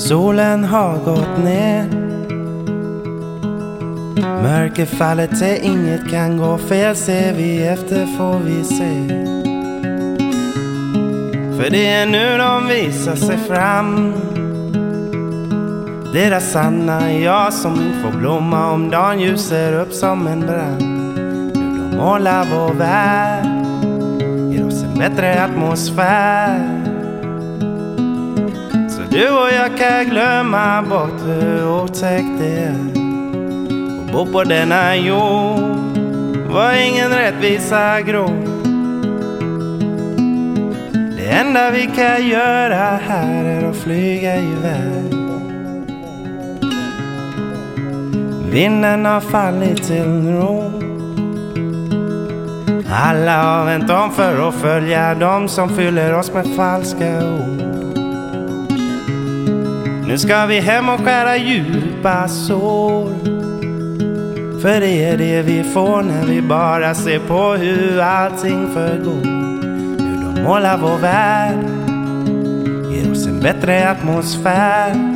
Solen har gått ner. Mörkerfallet är inget kan gå fel. Ser vi efter får vi se. För det är nu de visar sig fram. Deras sanna jag som får blomma om dagen ljuser upp som en brand. Nu de målar vår värld, ger oss en bättre atmosfär. Så du och jag kan glömma bort hur otäckt det är. Och bo på denna jord var ingen rättvisa grå. Det enda vi kan göra här är att flyga iväg. Vinden har fallit till ro. Alla har vänt om för att följa dem som fyller oss med falska ord. Nu ska vi hem och skära djupa sår. För det är det vi får när vi bara ser på hur allting förgår. Nu de målar vår värld, ger oss en bättre atmosfär.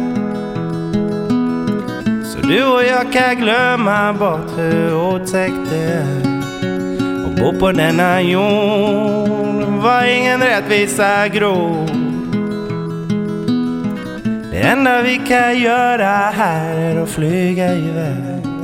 Du och jag kan glömma bort hur otäckt det är. Och bo på denna jord var ingen rättvisa grå. Det enda vi kan göra här är att flyga iväg.